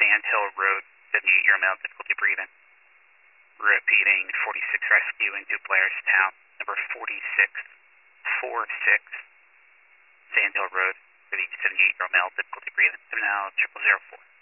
Sand Hill Road, 78-year-old male, difficulty breathing. Repeating, 46 rescue into Blairstown, number 4646, Sand Hill Road, for the 78-year-old male, difficulty breathing. Now 0004.